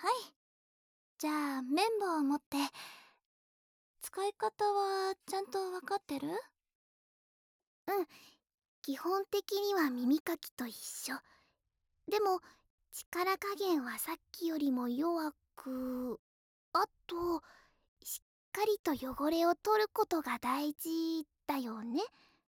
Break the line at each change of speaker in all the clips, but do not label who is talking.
い。じゃあ綿棒を持って。使い方はちゃんとわかってる？
うん、基本的には耳かきと一緒。でも力加減はさっきよりも弱く、あとしっかりと汚れを取ることが大事だよね。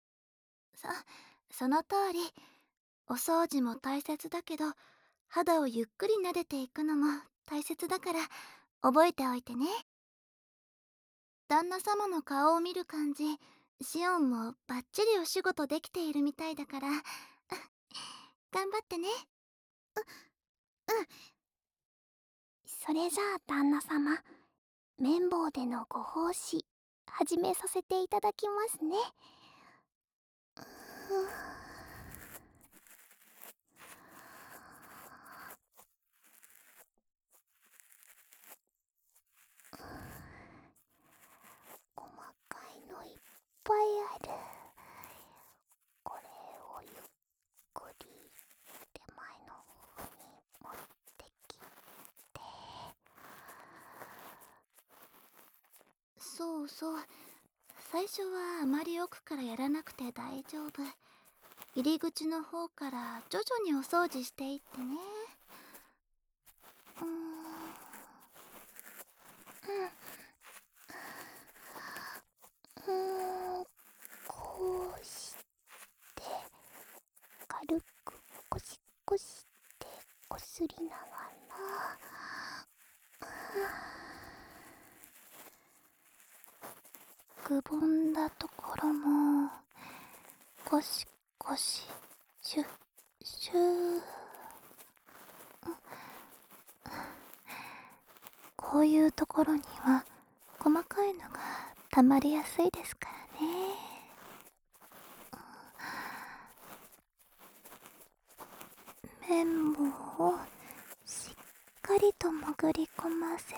その通り。お掃除も大切だけど、肌をゆっくり撫でていくのも大切だから、覚えておいてね。旦那様の顔を見る感じ、シオンもバッチリお仕事できているみたいだから、頑張ってね。
うん。それじゃあ旦那様、綿棒でのご奉仕始めさせていただきますね。細かいのいっぱいある。これをゆっくり手前の方に持ってきて。
そうそう。最初はあまり奥からやらなくて大丈夫。入り口の方から徐々にお掃除していってね。
こうして軽くゴシゴシってこすりながら、くぼんだところもゴシゴシシュッシュー。こういうところには細かいのがたまりやすいですからね。綿棒をしっかりと潜り込ませて、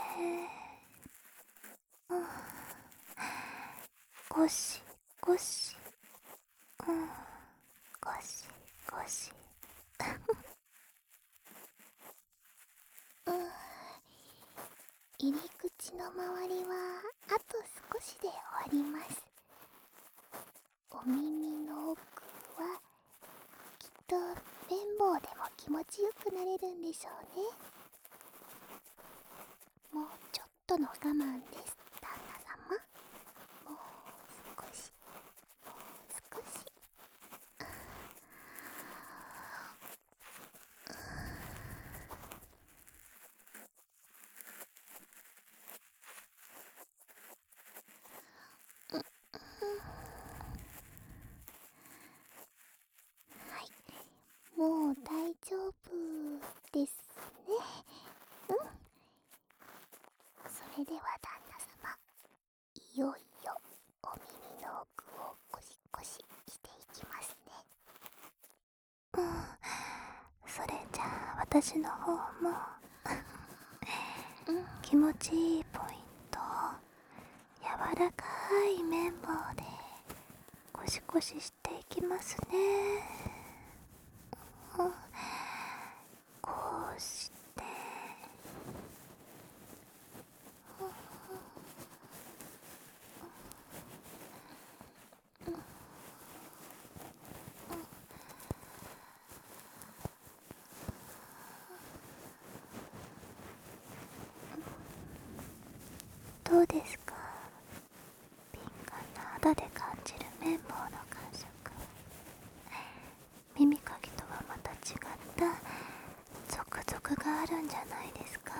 ゴシゴシ、ゴシゴシ。入り口の周りはあと少しで終わります。お耳の奥はきっと綿棒でも気持ちよくなれるんでしょうね。もうちょっとの我慢です、旦那様。もう少し、もう少し。はい、もう大丈夫ですね。それでは旦那様、いよいよお耳の奥をゴシゴシしていきますね。それじゃあ私の方も気持ちいいポイントを柔らかい綿棒でゴシゴシしていきますね。こうしてどうですか？敏感な肌で感じる綿棒の感触。耳かきとはまた違ったゾクゾクがあるんじゃないですか？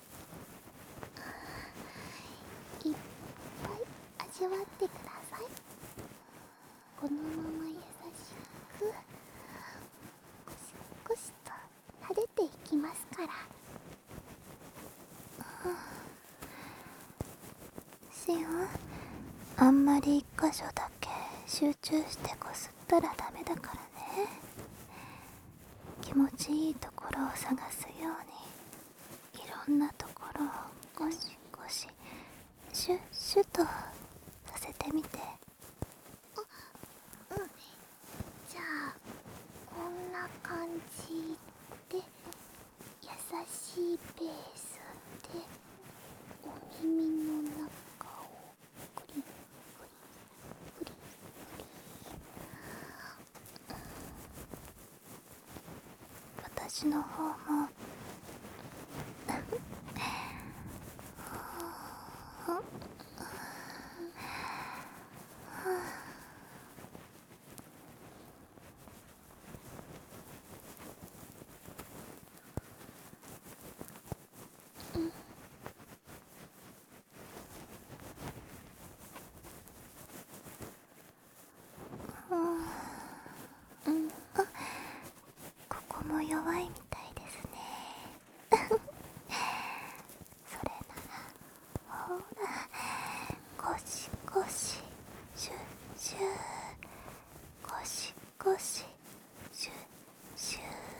いっぱい味わってください。このまま優しくゴシゴシと撫でていきますから。シオン、あんまり一箇所だけ集中してこすったらダメだからね。気持ちいいところを探すようにいろんなところをゴシゴシシュッシュッとさせてみて。じゃあこんな感じで優ししいペースでお耳の中をクリンクリンクリンクリン。私の方もここも弱いみたいですね。それならほら、ゴシゴシシュッシュー、ゴシゴシシュッシュ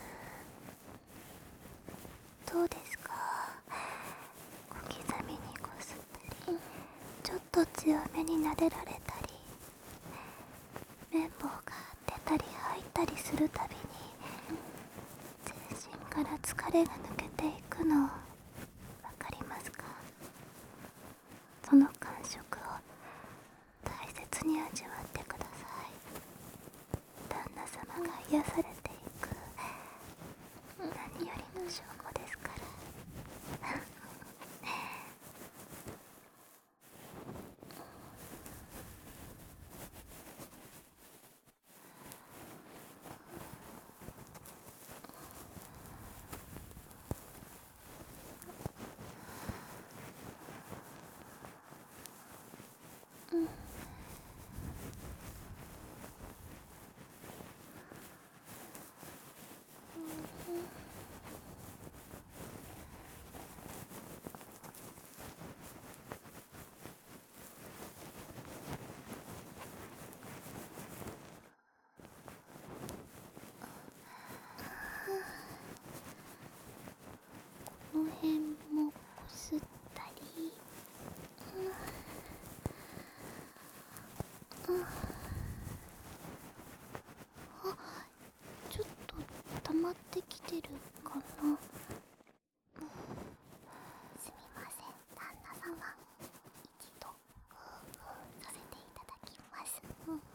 ー。どうですか？小刻みにこすったり、ちょっと強めに撫でられたり、綿棒が出たり入ったりするたびに全身から疲れが抜けていくのわかりますか？その感触を大切に味わってください。旦那様が癒されていく何よりの証拠ですから。この辺もこすったり、ちょっと溜まってきてるかな。すみません、旦那様。一度させていただきます。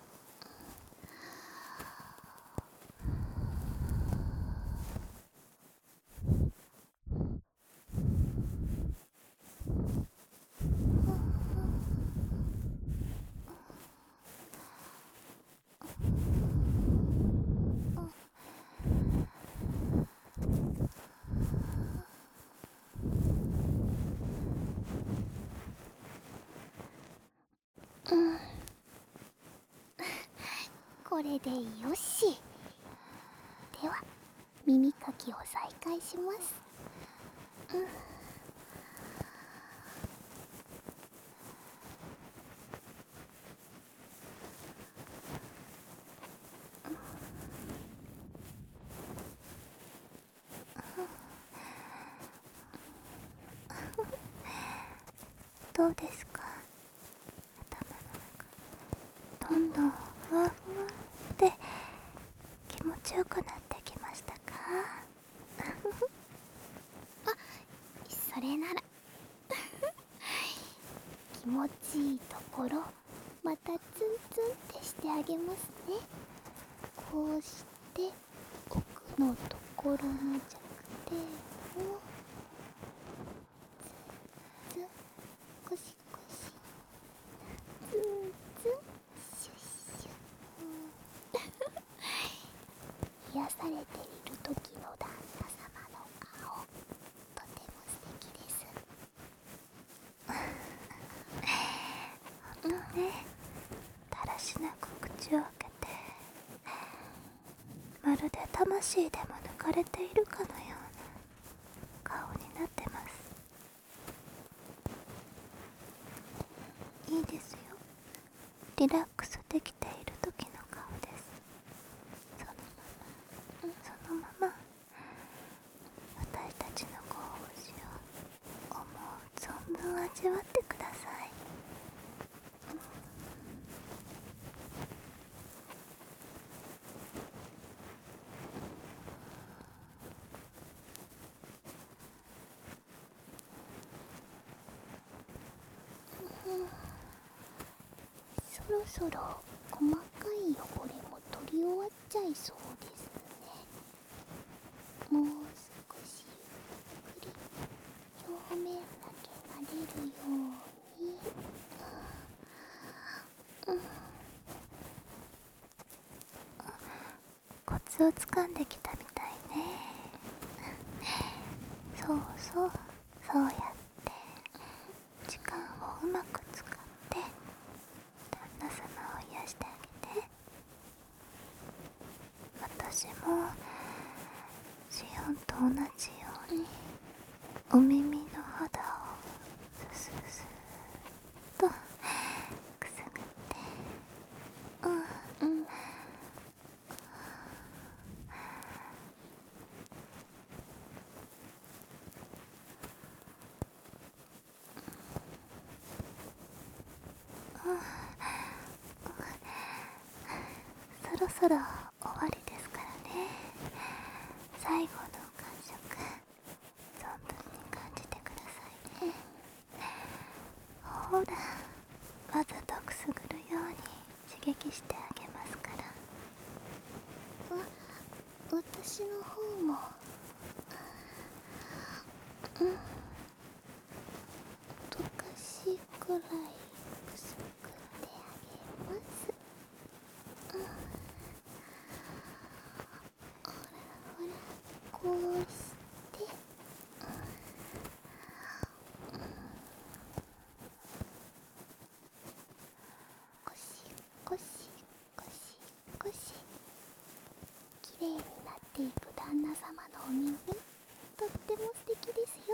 これでよし。では耳かきを再開します。どうですか？頭の中どんどんふわふわって気持ちよくなってきましたか？それなら気持ちいいところまたツンツンってしてあげますね。こうして奥のところの弱点をツンツンゴシゴシツンツンシュッシュ癒されている時の旦那様の顔、とても素敵です。ほんとね、だらしなく口を開けて、まるで魂でも抜かれているかのような顔になってます。いいですよ。リラックスできている時の顔です。そのまま私たちのご奉仕を思う存分味わってください。 ろそろ細かい汚れも取り終わっちゃいそうですね。もう少しゆっくり表面だけ撫でるように。コツをつかんできたみたいね。そうそう、そうやって時間をうまく使って旦那様を癒してあげて。私もシオンと同じようにお耳の肌をスススーっとくすぐって。そろそろ終わりですからね。最後の感触存分に感じてくださいね。ほら、わざとくすぐるように刺激してあげますから。私の方もとかしくらいくすぐってあげます。ほらほら、こうしてゴシゴシゴシゴシ、きれいになっていく旦那様のお耳、とっても素敵ですよ。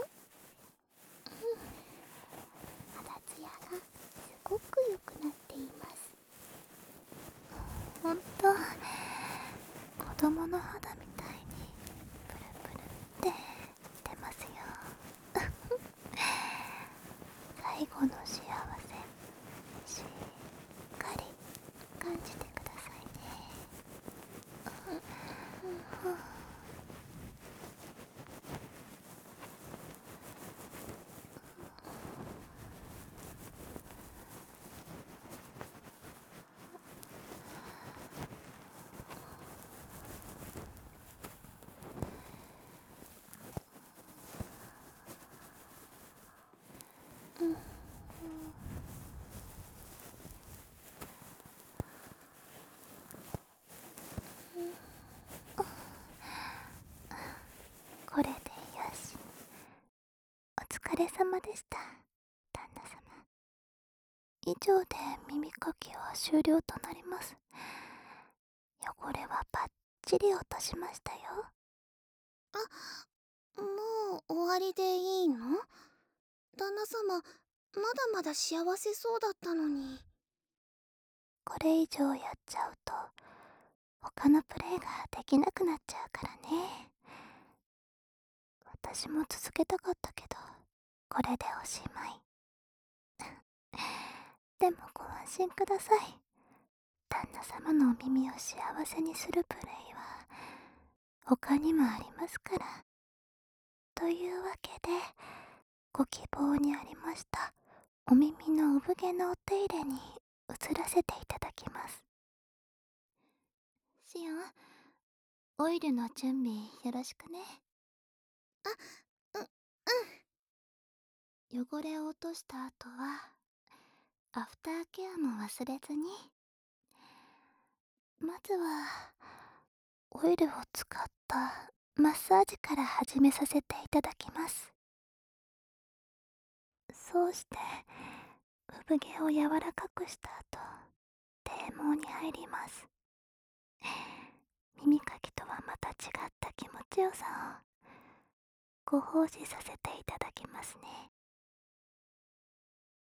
肌ツヤがすごく良くなっています。ほんと子供の肌みたいにプルプルって出ますよ。最後の幸せしっかり感じてくださいね。これでよし。お疲れ様でした、旦那様。以上で耳かきは終了となります。汚れはバッチリ落としましたよ。もう終わりでいいの？旦那様、まだまだ幸せそうだったのに。これ以上やっちゃうと他のプレイができなくなっちゃうからね。私も続けたかったけど、これでおしまい。でもご安心ください。旦那様のお耳を幸せにするプレイは他にもありますから。というわけで、ご希望にありましたお耳の産毛のお手入れに移らせていただきます。シオン、オイルの準備よろしくね。汚れを落とした後はアフターケアも忘れずに。まずはオイルを使ったマッサージから始めさせていただきます。そうして産毛を柔らかくした後、低毛に入ります。耳かきとはまた違った気持ちよさをご奉仕させていただきますね。